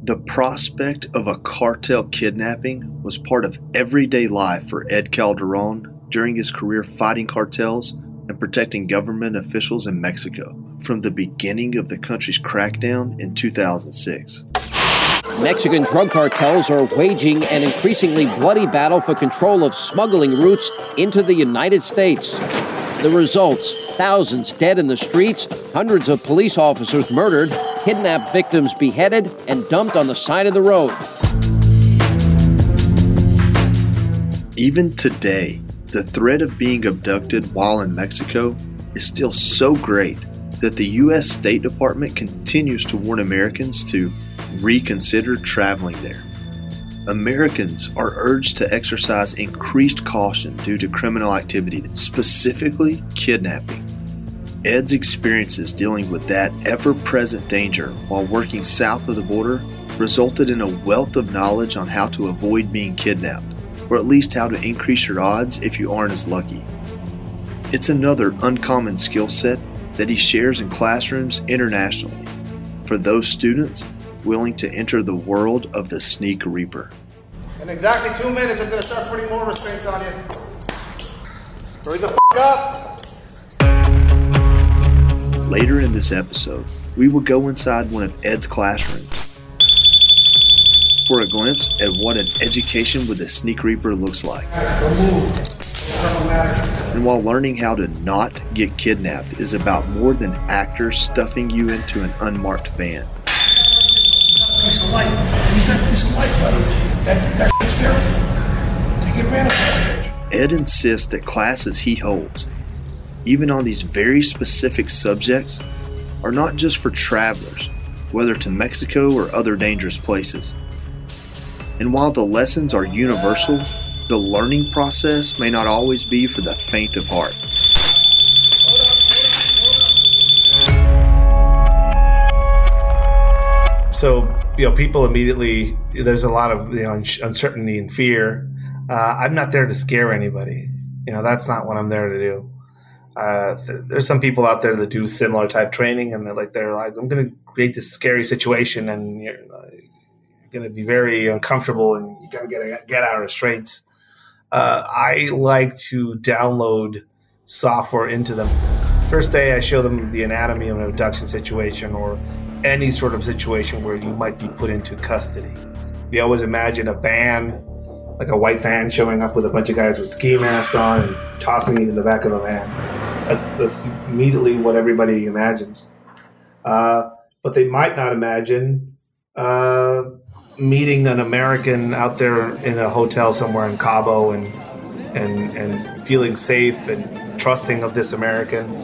The prospect of a cartel kidnapping was part of everyday life for Ed Calderon during his career fighting cartels and protecting government officials in Mexico from the beginning of the country's crackdown in 2006. Mexican drug cartels are waging an increasingly bloody battle for control of smuggling routes into the United States. The results: thousands dead in the streets, hundreds of police officers murdered, kidnapped victims beheaded, and dumped on the side of the road. Even today, the threat of being abducted while in Mexico is still so great that the U.S. State Department continues to warn Americans to reconsider traveling there. Americans are urged to exercise increased caution due to criminal activity, specifically kidnapping. Ed's experiences dealing with that ever-present danger while working south of the border resulted in a wealth of knowledge on how to avoid being kidnapped, or at least how to increase your odds if you aren't as lucky. It's another uncommon skill set that he shares in classrooms internationally for those students willing to enter the world of the Sneak Reaper. In exactly 2 minutes, I'm going to start putting more restraints on you. Hurry the up! Later in this episode, we will go inside one of Ed's classrooms for a glimpse at what an education with a Sneak Reaper looks like. And while learning how to not get kidnapped is about more than actors stuffing you into an unmarked van. Piece of light. Use that piece of light, buddy. That shit's there. Take advantage of it. Ed insists that classes he holds, even on these very specific subjects, are not just for travelers, whether to Mexico or other dangerous places. And while the lessons are universal, the learning process may not always be for the faint of heart. So, people immediately, there's a lot of, uncertainty and fear. I'm not there to scare anybody. That's not what I'm there to do. There's some people out there that do similar type training, and they're like, I'm going to create this scary situation, and you're going to be very uncomfortable, and you got to get out of restraints. I like to download software into them. First day, I show them the anatomy of an abduction situation or any sort of situation where you might be put into custody. We always imagine a van, like a white van, showing up with a bunch of guys with ski masks on and tossing you in the back of a van. That's immediately what everybody imagines. But they might not imagine meeting an American out there in a hotel somewhere in Cabo and feeling safe and trusting of this American.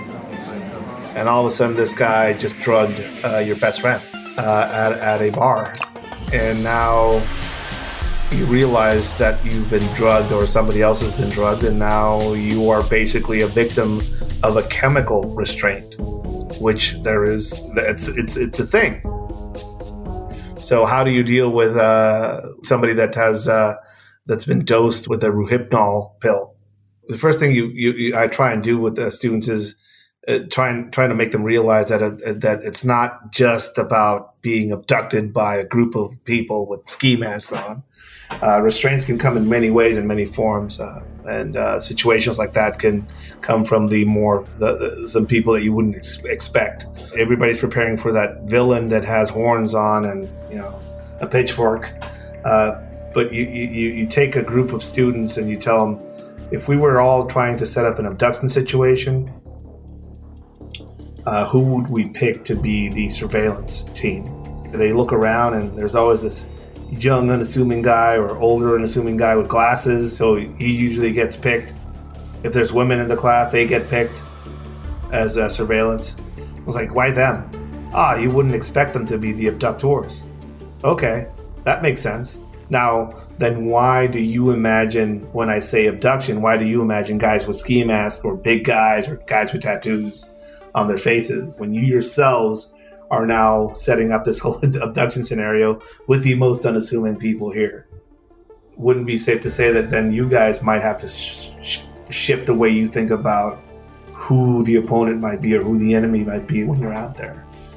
And all of a sudden, this guy just drugged your best friend at a bar. And now you realize that you've been drugged or somebody else has been drugged, and now you are basically a victim of a chemical restraint, which there is, it's a thing. So how do you deal with somebody that has that's been dosed with a Rohypnol pill? The first thing I try and do with the students is trying to make them realize that it's not just about being abducted by a group of people with ski masks on. Restraints can come in many ways and many forms, and situations like that can come from some people that you wouldn't expect. Everybody's preparing for that villain that has horns on and a pitchfork, but you take a group of students and you tell them, if we were all trying to set up an abduction situation, who would we pick to be the surveillance team? They look around and there's always this young, unassuming guy or older, unassuming guy with glasses, so he usually gets picked. If there's women in the class, they get picked as surveillance. I was like, why them? You wouldn't expect them to be the abductors. Okay, that makes sense. Now, then why do you imagine, when I say abduction, why do you imagine guys with ski masks or big guys or guys with tattoos on their faces, when you yourselves are now setting up this whole abduction scenario with the most unassuming people here? Wouldn't it be safe to say that then you guys might have to shift the way you think about who the opponent might be or who the enemy might be when you're out there?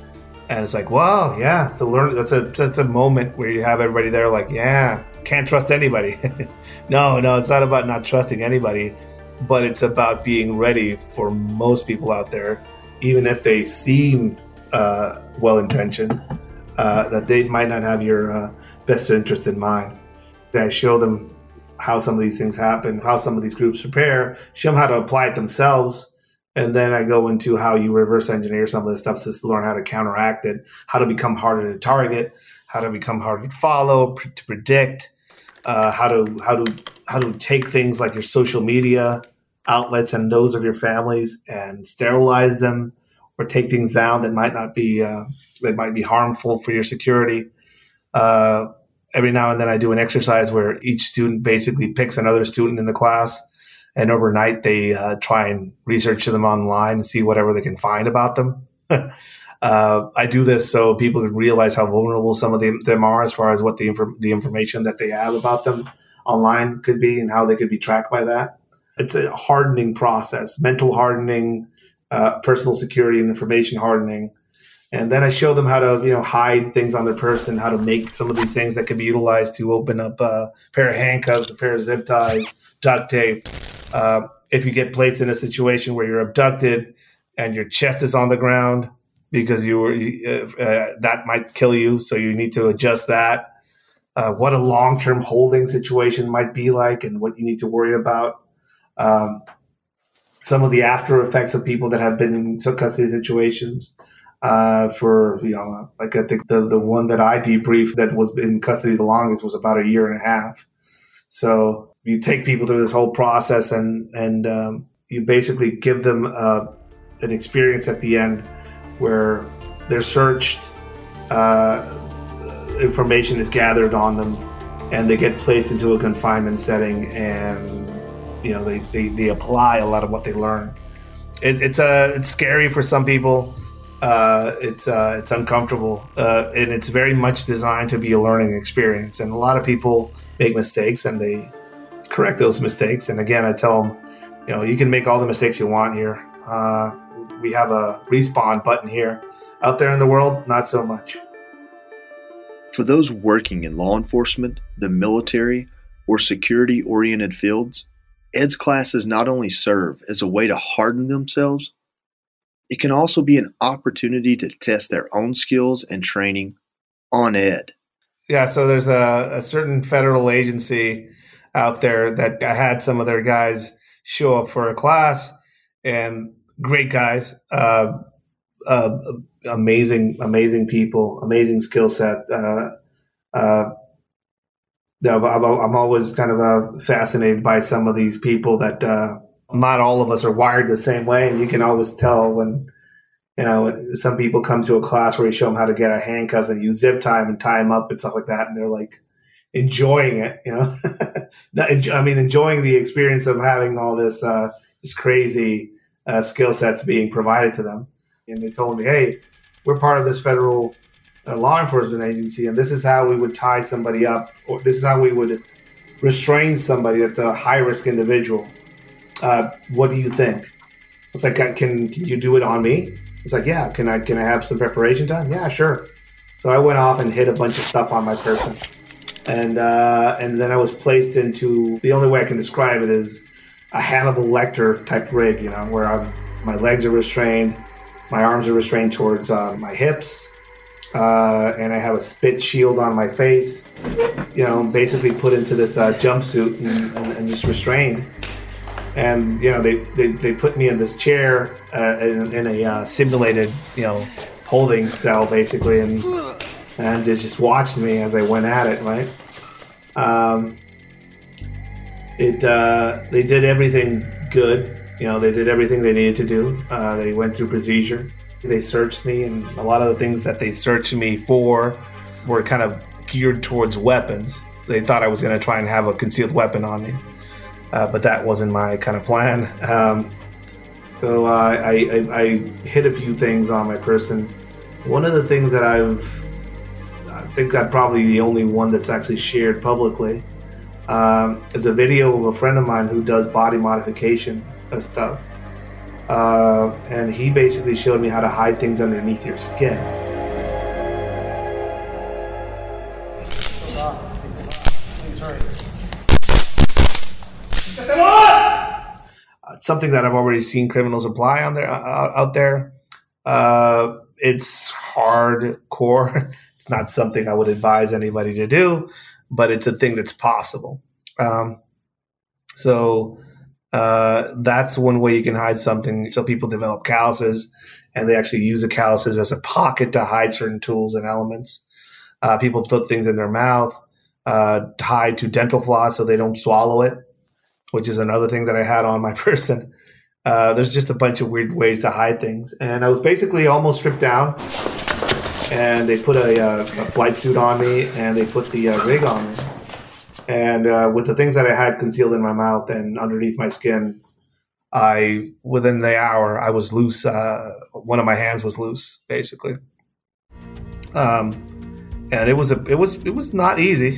And it's like, well, yeah, to learn, that's a moment where you have everybody there like, yeah, can't trust anybody. No, it's not about not trusting anybody, but it's about being ready for most people out there, even if they seem well-intentioned, that they might not have your best interest in mind. I show them how some of these things happen, how some of these groups prepare, show them how to apply it themselves. And then I go into how you reverse engineer some of this stuff to learn how to counteract it, how to become harder to target, how to become harder to follow, to predict, how to take things like your social media outlets and those of your families and sterilize them, or take things down that might be harmful for your security. Every now and then I do an exercise where each student basically picks another student in the class, and overnight they try and research them online and see whatever they can find about them. I do this so people can realize how vulnerable some of them are as far as what the information that they have about them online could be and how they could be tracked by that. It's a hardening process, mental hardening, personal security and information hardening. And then I show them how to, hide things on their person, how to make some of these things that could be utilized to open up a pair of handcuffs, a pair of zip ties, duct tape. If you get placed in a situation where you're abducted and your chest is on the ground because that might kill you, so you need to adjust that. What a long-term holding situation might be like and what you need to worry about. Some of the after effects of people that have been in custody situations. I think the one that I debriefed that was in custody the longest was about a year and a half. So you take people through this whole process and you basically give them an experience at the end where they're searched, information is gathered on them, and they get placed into a confinement setting, and they apply a lot of what they learn. It's scary for some people. It's uncomfortable, and it's very much designed to be a learning experience. And a lot of people make mistakes, and they correct those mistakes. And again, I tell them, you can make all the mistakes you want here. We have a respawn button here. Out there in the world, not so much. For those working in law enforcement, the military, or security-oriented fields, EDS classes not only serve as a way to harden themselves, it can also be an opportunity to test their own skills and training on ED. Yeah, so there's a certain federal agency out there that I had some of their guys show up for a class, and great guys, amazing people, amazing skill set. I'm always kind of fascinated by some of these people that not all of us are wired the same way, and you can always tell when some people come to a class where you show them how to get a handcuffs and you zip tie them and tie them up and stuff like that, and they're like enjoying it, enjoying the experience of having all this crazy skill sets being provided to them. And they told me, hey, we're part of this federal law enforcement agency, and this is how we would tie somebody up, or this is how we would restrain somebody that's a high-risk individual. What do you think? It's like, can you do it on me? It's like, yeah. Can I have some preparation time? Yeah, sure. So I went off and hid a bunch of stuff on my person, and then I was placed into, the only way I can describe it is a Hannibal Lecter type rig, where my legs are restrained, my arms are restrained towards my hips, and I have a spit shield on my face. Basically put into this jumpsuit and just restrained. And they put me in this chair in a simulated holding cell basically, and just watched me as I went at it. Right. They did everything good. They did everything they needed to do. They went through procedure. They searched me, and a lot of the things that they searched me for were kind of geared towards weapons. They thought I was going to try and have a concealed weapon on me. But that wasn't my kind of plan. So I hit a few things on my person. One of the things that I think I'm probably the only one that's actually shared publicly is a video of a friend of mine who does body modification stuff. And he basically showed me how to hide things underneath your skin. Stop. Please hurry. Get that off! It's something that I've already seen criminals apply on there out there. It's hardcore. It's not something I would advise anybody to do, but it's a thing that's possible. So that's one way you can hide something. So people develop calluses, and they actually use the calluses as a pocket to hide certain tools and elements. People put things in their mouth, tied to dental floss so they don't swallow it, which is another thing that I had on my person. There's just a bunch of weird ways to hide things. And I was basically almost stripped down, and they put a flight suit on me, and they put the rig on me. And with the things that I had concealed in my mouth and underneath my skin, within the hour, I was loose. One of my hands was loose, basically. And it was not easy.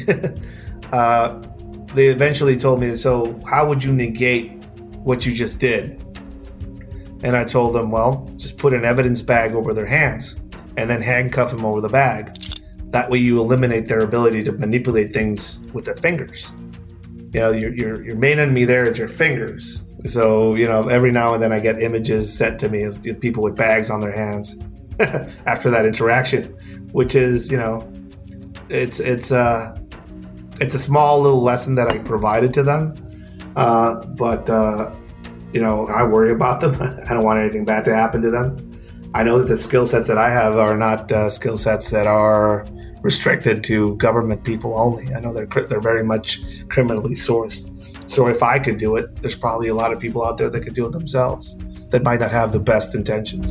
They eventually told me, so how would you negate what you just did? And I told them, well, just put an evidence bag over their hands and then handcuff them over the bag. That way you eliminate their ability to manipulate things with their fingers. You know, your main enemy there is your fingers. So, you know, every now and then I get images sent to me of people with bags on their hands after that interaction, which is, you know, it's a small little lesson that I provided to them. But you know, I worry about them. I don't want anything bad to happen to them. I know that the skill sets that I have are not skill sets that are restricted to government people only. I know they're very much criminally sourced. So if I could do it, there's probably a lot of people out there that could do it themselves that might not have the best intentions.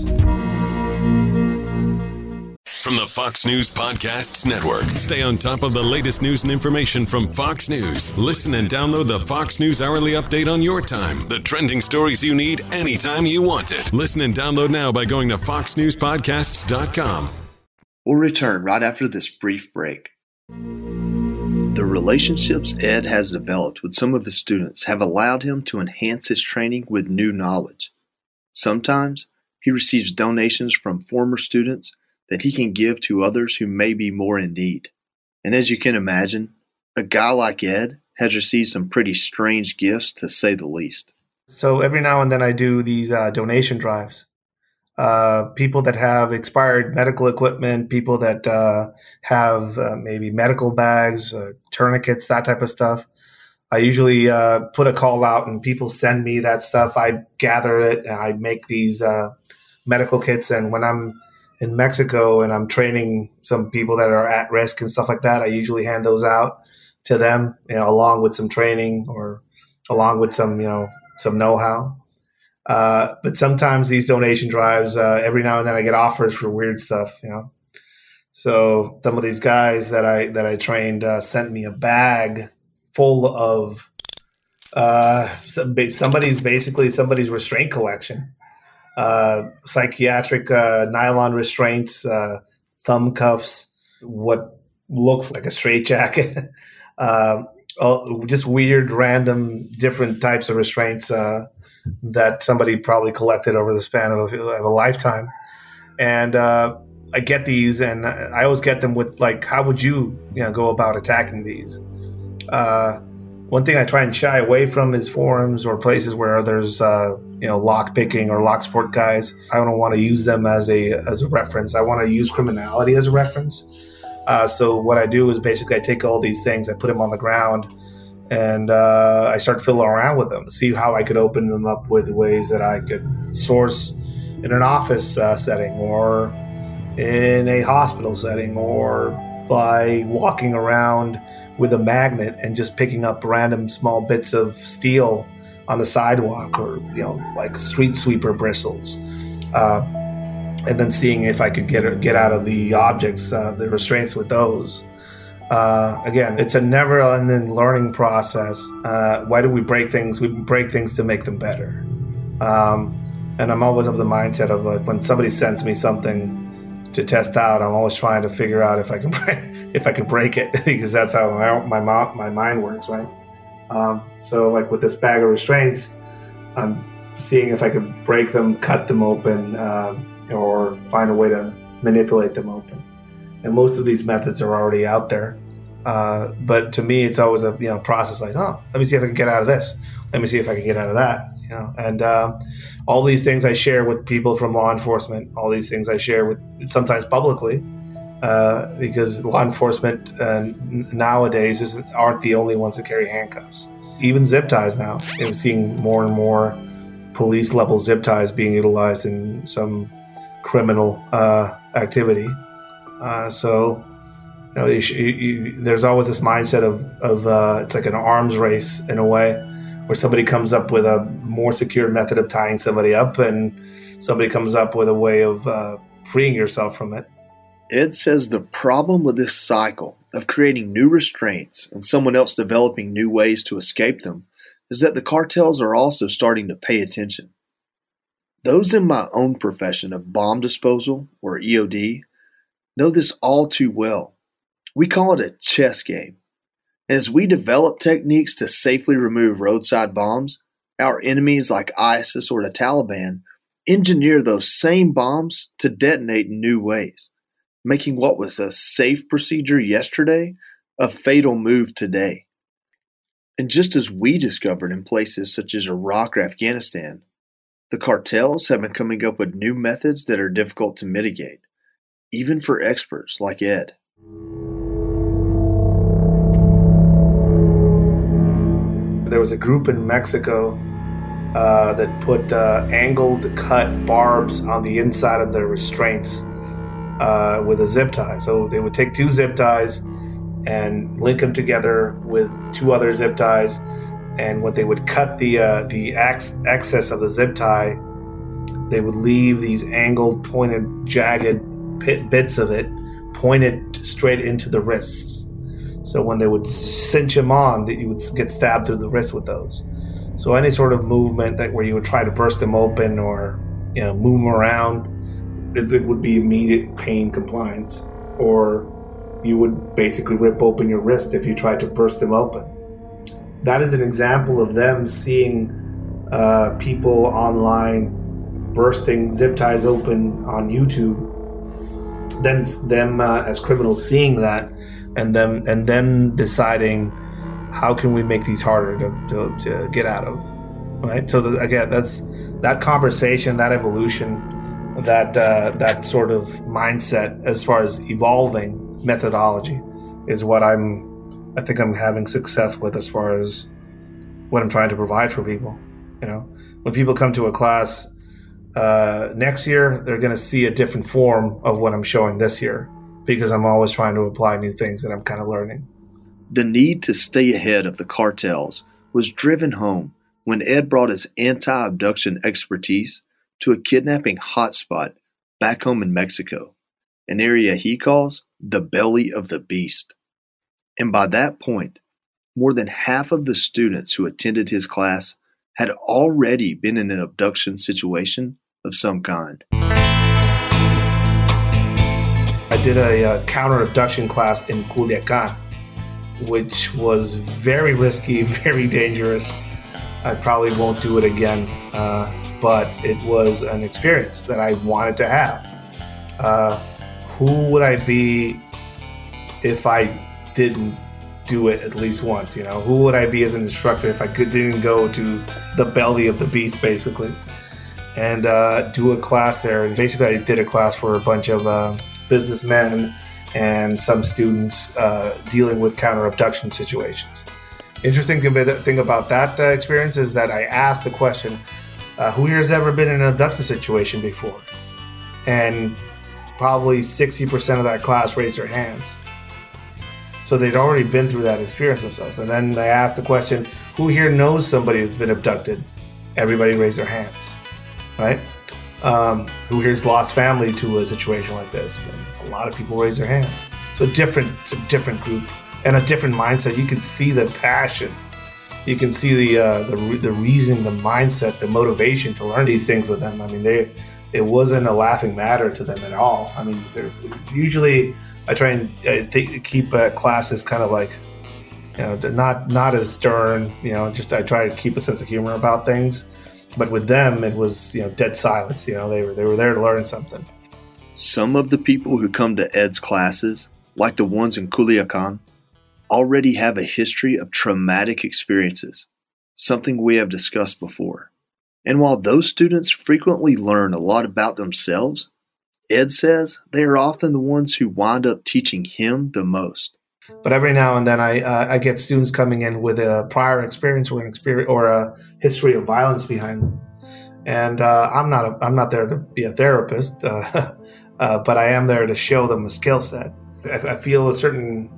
From the Fox News Podcasts Network. Stay on top of the latest news and information from Fox News. Listen and download the Fox News Hourly Update on your time. The trending stories you need anytime you want it. Listen and download now by going to foxnewspodcasts.com. We'll return right after this brief break. The relationships Ed has developed with some of his students have allowed him to enhance his training with new knowledge. Sometimes he receives donations from former students that he can give to others who may be more in need. And as you can imagine, a guy like Ed has received some pretty strange gifts, to say the least. So every now and then I do these donation drives. People that have expired medical equipment, people that have maybe medical bags, tourniquets, that type of stuff. I usually put a call out and people send me that stuff. I gather it and I make these medical kits. And when I'm in Mexico and I'm training some people that are at risk and stuff like that, I usually hand those out to them, you know, along with some training or along with some, you know, some know-how. But sometimes these donation drives, every now and then I get offers for weird stuff, you know. So some of these guys that I trained sent me a bag full of somebody's restraint collection. Psychiatric nylon restraints, thumb cuffs, what looks like a straitjacket, just weird, random, different types of restraints that somebody probably collected over the span of a lifetime. And I get these, and I always get them with, like, how would you go about attacking these? One thing I try and shy away from is forums or places where there's lock picking or lock sport guys. I don't want to use them as a reference. I want to use criminality as a reference. So what I do is basically I take all these things, I put them on the ground, and I start fiddling around with them, see how I could open them up with ways that I could source in an office setting or in a hospital setting, or by walking around with a magnet and just picking up random small bits of steel on the sidewalk, or like street sweeper bristles, and then seeing if I could get out of the objects, the restraints with those. Again, it's a never-ending learning process. Why do we break things? We break things to make them better. And I'm always of the mindset of, like, when somebody sends me something to test out, I'm always trying to figure out if I can break it, because that's how my mind works, right? So, like with this bag of restraints, I'm seeing if I could break them, cut them open, or find a way to manipulate them open. And most of these methods are already out there. But to me, it's always a process like, oh, let me see if I can get out of this. Let me see if I can get out of that. And all these things I share with people from law enforcement. All these things I share with sometimes publicly, because law enforcement nowadays aren't the only ones that carry handcuffs. Even zip ties now. I'm seeing more and more police level zip ties being utilized in some criminal activity. So there's always this mindset of it's like an arms race in a way, where somebody comes up with a more secure method of tying somebody up, and somebody comes up with a way of freeing yourself from it. Ed says the problem with this cycle of creating new restraints and someone else developing new ways to escape them is that the cartels are also starting to pay attention. Those in my own profession of bomb disposal, or EOD, know this all too well. We call it a chess game. And as we develop techniques to safely remove roadside bombs, our enemies like ISIS or the Taliban engineer those same bombs to detonate in new ways, making what was a safe procedure yesterday a fatal move today. And just as we discovered in places such as Iraq or Afghanistan, the cartels have been coming up with new methods that are difficult to mitigate, even for experts like Ed. There was a group in Mexico that put angled cut barbs on the inside of their restraints with a zip tie. So they would take two zip ties and link them together with two other zip ties, and when they would cut the excess of the zip tie, they would leave these angled, pointed, jagged bits of it pointed straight into the wrists. So when they would cinch them on, that you would get stabbed through the wrist with those. So any sort of movement where you would try to burst them open or move them around, it would be immediate pain compliance. Or you would basically rip open your wrist if you tried to burst them open. That is an example of them seeing people online bursting zip ties open on YouTube. Then them as criminals seeing that, and then deciding, how can we make these harder to get out of, right? So again, that's that conversation, that evolution, that sort of mindset as far as evolving methodology is what I think I'm having success with as far as what I'm trying to provide for people. When people come to a class next year, they're going to see a different form of what I'm showing this year, because I'm always trying to apply new things that I'm kind of learning. The need to stay ahead of the cartels was driven home when Ed brought his anti-abduction expertise to a kidnapping hotspot back home in Mexico, an area he calls the belly of the beast. And by that point, more than half of the students who attended his class had already been in an abduction situation of some kind. I did a counter-abduction class in Culiacan, which was very risky, very dangerous. I probably won't do it again, but it was an experience that I wanted to have. Who would I be if I didn't do it at least once? Who would I be as an instructor if I didn't go to the belly of the beast, basically, and do a class there? And basically, I did a class for a bunch of businessmen and some students dealing with counter-abduction situations. Interesting thing about that experience is that I asked the question, who here has ever been in an abduction situation before? And probably 60% of that class raised their hands. So they'd already been through that experience themselves. And then I asked the question, who here knows somebody who's been abducted? Everybody raised their hands, right? Who here's lost family to a situation like this? And a lot of people raise their hands. So it's a different group and a different mindset. You can see the passion. You can see the reason, the mindset, the motivation to learn these things with them. I mean, it wasn't a laughing matter to them at all. I mean, there's usually I try and keep classes kind of like, not as stern. Just I try to keep a sense of humor about things. But with them, it was dead silence. They were there to learn something. Some of the people who come to Ed's classes, like the ones in Culiacan, already have a history of traumatic experiences, something we have discussed before. And while those students frequently learn a lot about themselves, Ed says they are often the ones who wind up teaching him the most. But every now and then I get students coming in with a prior experience or a history of violence behind them. And I'm not there to be a therapist, but I am there to show them a skill set. I feel a certain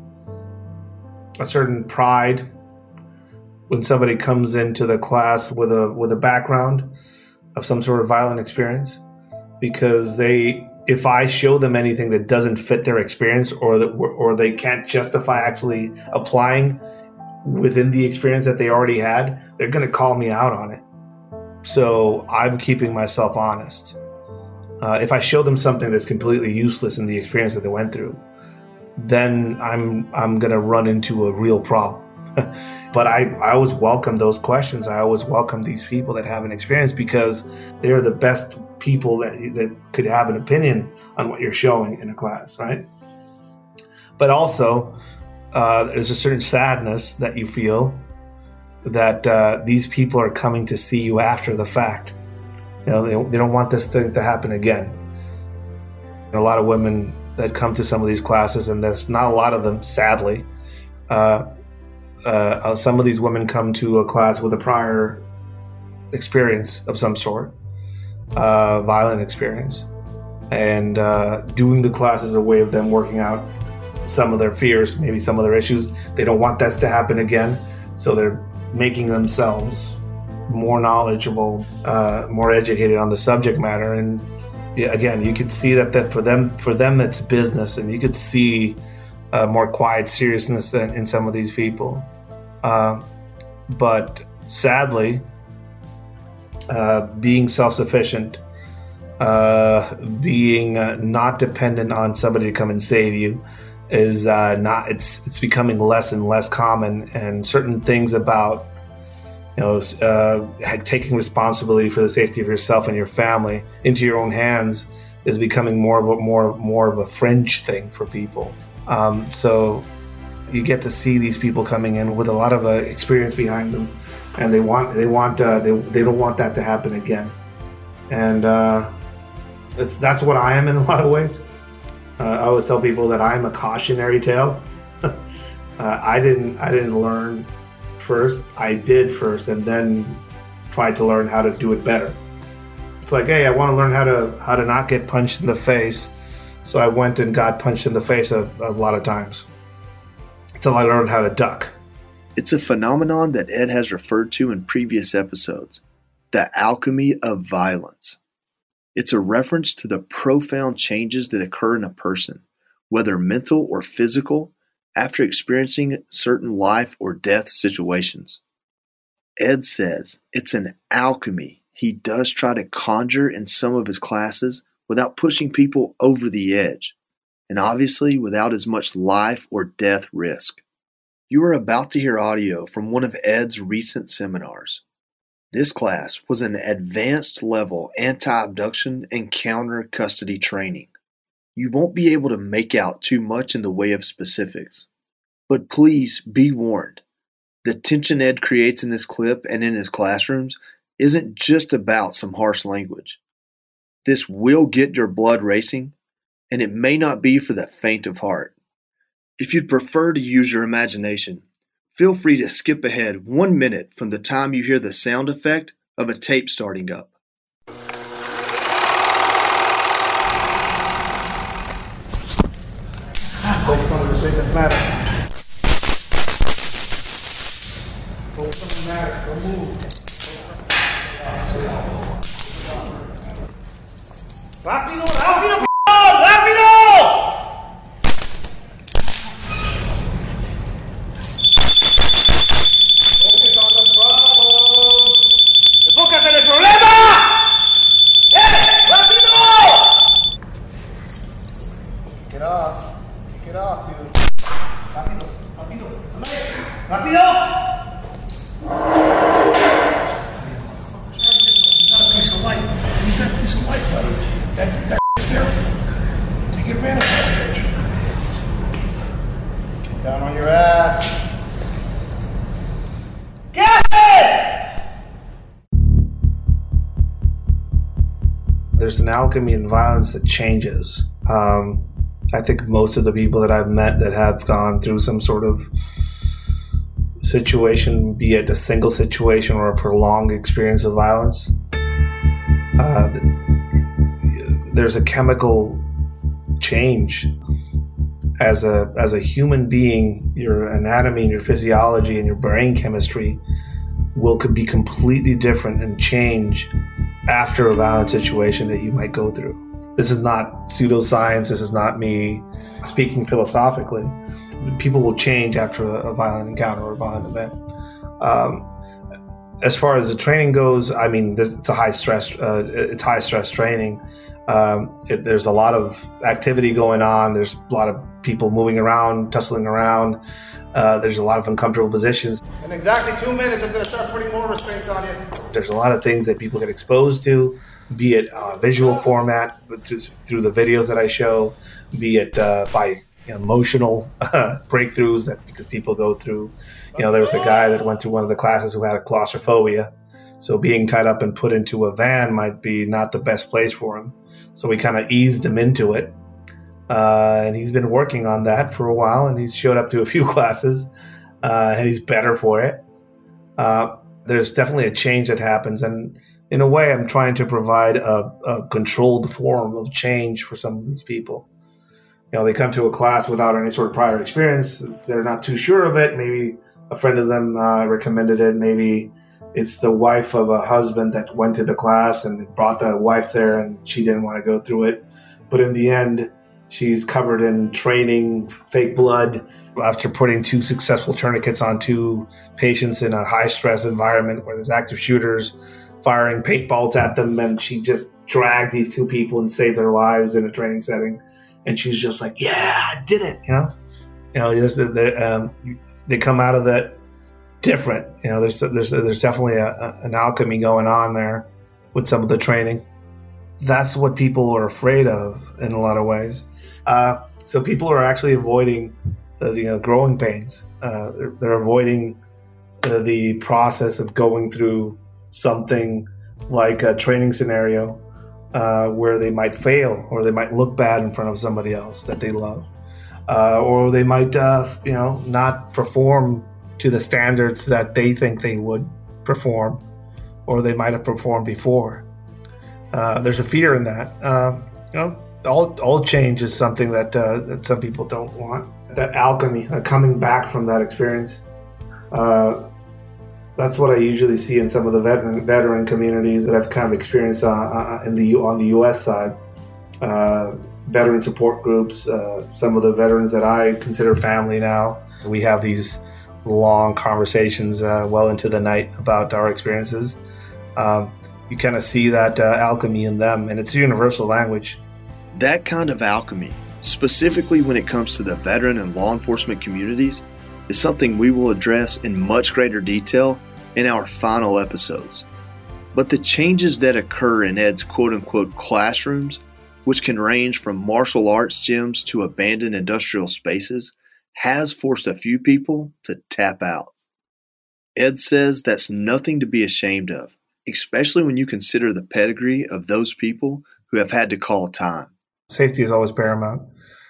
pride when somebody comes into the class with a background of some sort of violent experience, because if I show them anything that doesn't fit their experience or they can't justify actually applying within the experience that they already had, they're going to call me out on it. So I'm keeping myself honest. If I show them something that's completely useless in the experience that they went through, then I'm going to run into a real problem. But I always welcome those questions. I always welcome these people that have an experience, because they're the best people that could have an opinion on what you're showing in a class, right? But also, there's a certain sadness that you feel that these people are coming to see you after the fact. You know, they don't want this thing to happen again. And a lot of women that come to some of these classes, and there's not a lot of them, sadly. Some of these women come to a class with a prior experience of some sort, violent experience, and doing the class is a way of them working out some of their fears, maybe some of their issues. They don't want this to happen again, so they're making themselves more knowledgeable, more educated on the subject matter. And yeah, again, you could see that for them it's business, and you could see more quiet seriousness in some of these people. But sadly, being self-sufficient, being not dependent on somebody to come and save you is it's becoming less and less common. And certain things about, taking responsibility for the safety of yourself and your family into your own hands is becoming more of a fringe thing for people. So you get to see these people coming in with a lot of experience behind them, and they don't want that to happen again. And that's what I am in a lot of ways. I always tell people that I'm a cautionary tale. I didn't learn first. I did first, and then tried to learn how to do it better. It's like, hey, I want to learn how to not get punched in the face. So I went and got punched in the face a lot of times until I learned how to duck. It's a phenomenon that Ed has referred to in previous episodes, the alchemy of violence. It's a reference to the profound changes that occur in a person, whether mental or physical, after experiencing certain life or death situations. Ed says it's an alchemy he does try to conjure in some of his classes without pushing people over the edge, and obviously without as much life or death risk. You are about to hear audio from one of Ed's recent seminars. This class was an advanced level anti-abduction and counter-custody training. You won't be able to make out too much in the way of specifics, but please be warned. The tension Ed creates in this clip and in his classrooms isn't just about some harsh language. This will get your blood racing, and it may not be for the faint of heart. If you'd prefer to use your imagination, feel free to skip ahead 1 minute from the time you hear the sound effect of a tape starting up. Focus on the mistake that's matter. Focus on the matter. Don't move. Rápido, rápido, rápido! Focus on the problem. Enfócate en el problema. Rápido! Kick it off, dude. Rápido, rápido, rápido. Piece of light. Use that piece of light, buddy. That there. Take advantage of that bitch. Get down on your ass. there's an alchemy in violence that changes. I think most of the people that I've met that have gone through some sort of situation, be it a single situation or a prolonged experience of violence, there's a chemical change. As a human being, your anatomy and your physiology and your brain chemistry could be completely different and change after a violent situation that you might go through. This is not pseudoscience. This is not me speaking philosophically. People will change after a violent encounter or a violent event. As far as the training goes, I mean, it's high stress training. There's a lot of activity going on. There's a lot of people moving around, tussling around. There's a lot of uncomfortable positions. In exactly 2 minutes, I'm going to start putting more restraints on you. There's a lot of things that people get exposed to, be it visual format through the videos that I show, be it by emotional breakthroughs that because people go through. There was a guy that went through one of the classes who had a claustrophobia. So being tied up and put into a van might be not the best place for him. So we kind of eased him into it. And he's been working on that for a while, and he's showed up to a few classes, and he's better for it. There's definitely a change that happens. And in a way, I'm trying to provide a controlled form of change for some of these people. They come to a class without any sort of prior experience. They're not too sure of it. Maybe a friend of them recommended it. Maybe it's the wife of a husband that went to the class and they brought the wife there and she didn't want to go through it. But in the end, she's covered in training, fake blood. After putting 2 successful tourniquets on 2 patients in a high-stress environment where there's active shooters firing paintballs at them, and she just dragged these 2 people and saved their lives in a training setting. And she's just like, yeah, I did it, they come out of that different. There's definitely an alchemy going on there with some of the training. That's what people are afraid of in a lot of ways. So people are actually avoiding the growing pains. They're avoiding the process of going through something like a training scenario where they might fail, or they might look bad in front of somebody else that they love, or they might not perform to the standards that they think they would perform, or they might have performed before. There's a fear in that. All change is something that some people don't want. That alchemy, coming back from that experience, that's what I usually see in some of the veteran communities that I've kind of experienced on the U.S. side. Veteran support groups, some of the veterans that I consider family now. We have these long conversations well into the night about our experiences. You kind of see that alchemy in them, and it's a universal language. That kind of alchemy, specifically when it comes to the veteran and law enforcement communities, is something we will address in much greater detail in our final episodes. But the changes that occur in Ed's quote-unquote classrooms, which can range from martial arts gyms to abandoned industrial spaces, has forced a few people to tap out. Ed says that's nothing to be ashamed of, especially when you consider the pedigree of those people who have had to call time. Safety is always paramount.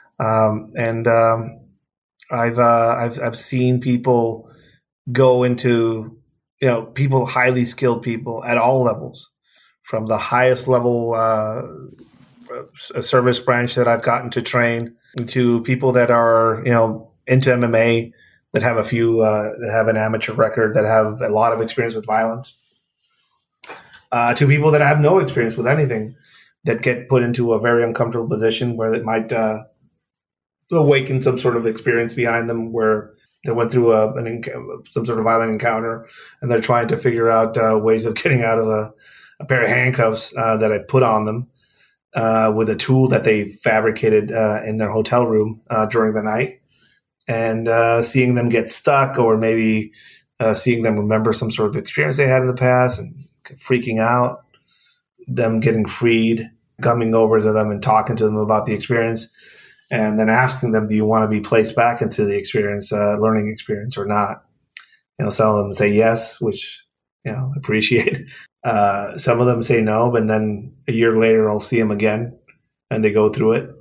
I've seen people go into, people, highly skilled people at all levels, from the highest level service branch that I've gotten to train, to people that are, into MMA, that have that have an amateur record, that have a lot of experience with violence, to people that have no experience with anything, that get put into a very uncomfortable position where it might awaken some sort of experience behind them, where they went through some sort of violent encounter, and they're trying to figure out ways of getting out of a pair of handcuffs that I put on them with a tool that they fabricated in their hotel room during the night, and seeing them get stuck, or maybe seeing them remember some sort of experience they had in the past and freaking out, them getting freed, coming over to them and talking to them about the experience, and then asking them, do you want to be placed back into the experience, learning experience, or not? Some of them say yes, which, appreciate. Some of them say no, but then a year later I'll see them again, and they go through it.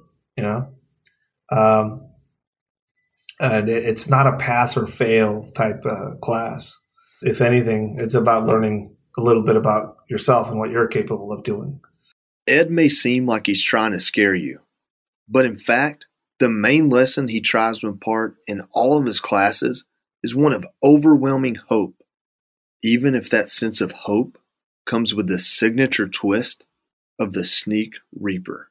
And it's not a pass or fail type class. If anything, it's about learning a little bit about yourself and what you're capable of doing. Ed may seem like he's trying to scare you, but in fact, the main lesson he tries to impart in all of his classes is one of overwhelming hope, even if that sense of hope comes with the signature twist of the Sneak Reaper.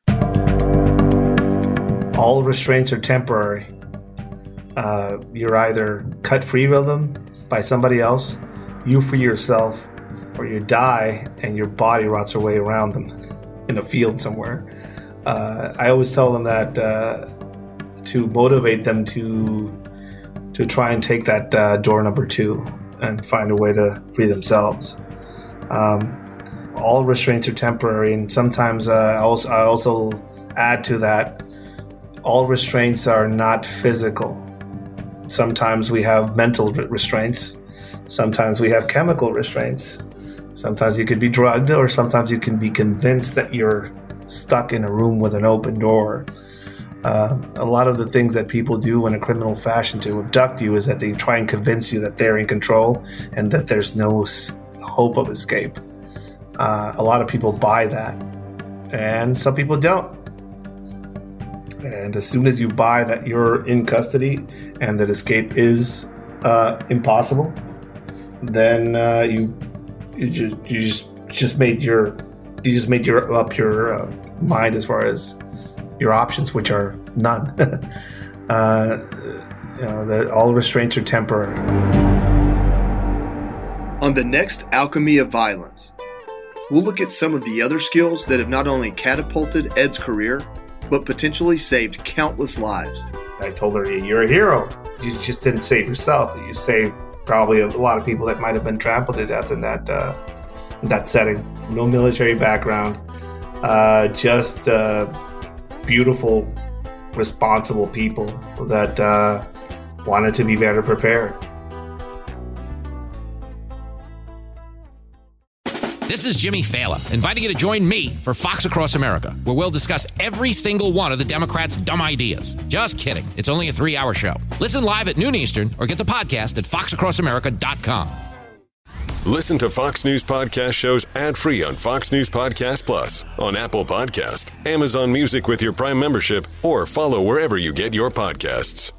All restraints are temporary. You're either cut free of them by somebody else, you free yourself, or you die and your body rots away around them in a field somewhere. I always tell them that to motivate them to try and take that door number 2 and find a way to free themselves. All restraints are temporary, and sometimes I also add to that, all restraints are not physical. Sometimes we have mental restraints. Sometimes we have chemical restraints. Sometimes you could be drugged, or sometimes you can be convinced that you're stuck in a room with an open door. A lot of the things that people do in a criminal fashion to abduct you is that they try and convince you that they're in control and that there's no hope of escape. A lot of people buy that, and some people don't. And as soon as you buy that you're in custody and that escape is impossible, then you just made your mind as far as your options, which are none. All restraints are temporary. On the next Alchemy of Violence, we'll look at some of the other skills that have not only catapulted Ed's career, but potentially saved countless lives. I told her, you're a hero. You just didn't save yourself. You saved probably a lot of people that might have been trampled to death in that setting. No military background, just beautiful, responsible people that wanted to be better prepared. This is Jimmy Fallon, inviting you to join me for Fox Across America, where we'll discuss every single one of the Democrats' dumb ideas. Just kidding. It's only a 3-hour show. Listen live at noon Eastern or get the podcast at foxacrossamerica.com. Listen to Fox News Podcast shows ad-free on Fox News Podcast Plus, on Apple Podcast, Amazon Music with your Prime membership, or follow wherever you get your podcasts.